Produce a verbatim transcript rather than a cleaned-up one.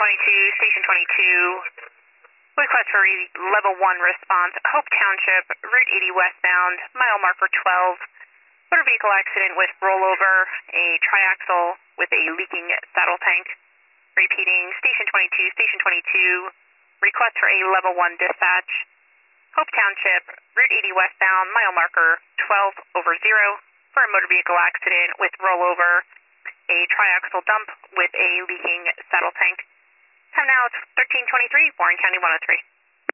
twenty-two, Station twenty-two, request for level one response, Hope Township, Route eighty westbound, mile marker twelve, motor vehicle accident with rollover, a triaxle with a leaking saddle tank. Repeating, Station twenty-two, Station twenty-two, request for a level one dispatch, Hope Township, Route eighty westbound, mile marker twelve over zero, for a motor vehicle accident with rollover, a triaxle dump with a leaking saddle tank. Time now, it's thirteen twenty-three, Warren County one oh three.